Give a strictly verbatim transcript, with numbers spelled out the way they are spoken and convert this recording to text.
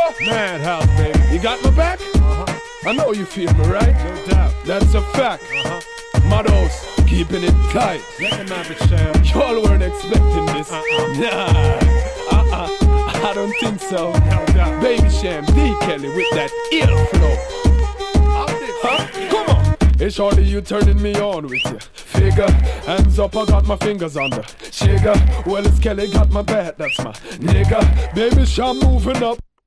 Madhouse, baby. You got my back? Uh-huh. I know you feel me, right? No doubt. That's a fact. Uh-huh. Madhouse, keeping it tight. Let them have it, Sham. Y'all weren't expecting this. Uh-uh. Nah, uh-uh, I don't think so. No doubt. Baby Sham, D. Kelly with that ill flow. Huh? Come on. Hey shorty, you turning me on with your figure. Hands up, I got my fingers on the trigger. Well, it's Kelly got my bat, that's my nigga. Baby Sham moving up.